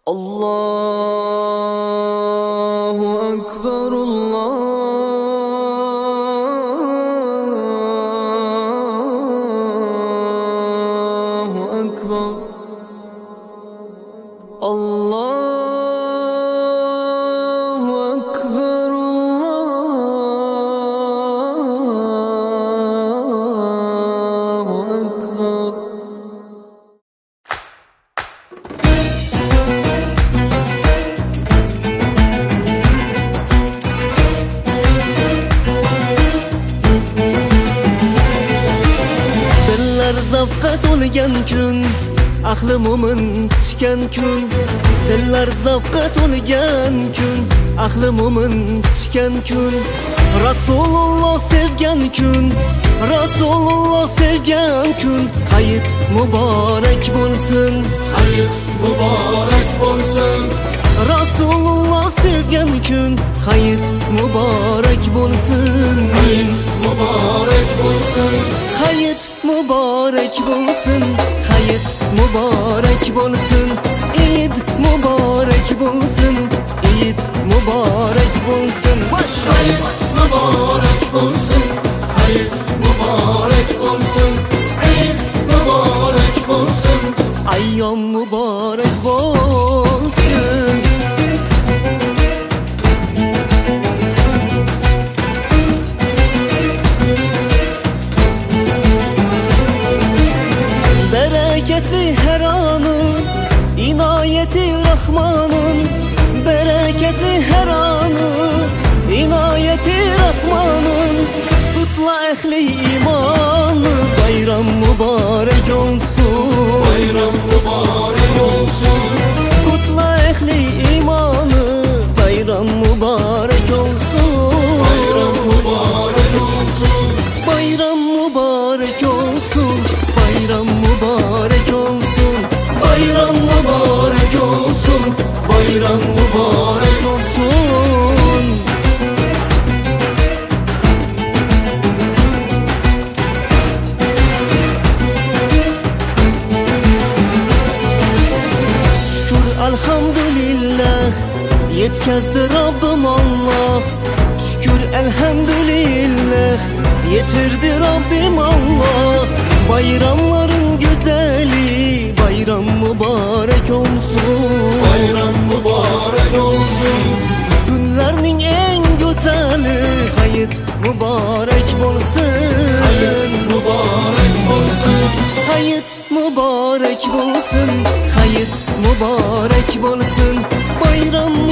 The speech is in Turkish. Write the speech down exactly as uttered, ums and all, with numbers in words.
Allahu Ekber, Allahu Ekber, Allahu Ekber, Allahu Ekber. Zavqa to'lgan kun, ahli mo'min kutgan kun. Dillar zavqa to'lgan kun, ahli mo'min kutgan kun. Rasululloh sevgan kun, Rasululloh sevgan kun. Hayit muborak bo'lsin, hayit muborak bo'lsin. Rasululloh sevgan kun, hayit muborak bo'lsin. Hayit muborak bo'lsin. Hayit muborak bo'lsin, hayit muborak bo'lsin. Eid muborak bo'lsin, Eid muborak bo'lsin. Hayit muborak bo'lsin, hayit muborak bo'lsin. Eid muborak bo'lsin, ayyom muborak bo'lsin. Bereketli her anı, inayeti Rahman'ın. Bereketli her anı, inayeti Rahman'ın. Kutla ehli imanı, bayram mübarek olsun. bayram mübarek olsun. Kutla ehli imanı, bayram mübarek olsun. Bayram mübarek olsun. Bayram mübarek olsun. Bayram mübarek olsun. Bayram mübarek olsun. Bayram mübarek olsun. Şükür elhamdülillah, yetkazdi Rabbim Allah. Şükür elhamdülillah, yetirdi Rabbim Allah. Bayramların güzeli, bayram mübarek olsun. Bayram mübarek olsun. Günlerinin en güzeli, hayit mübarek bolsun. Hayit mübarek olsun. Hayit mübarek bolsun, hayit mübarek bolsun. Bayram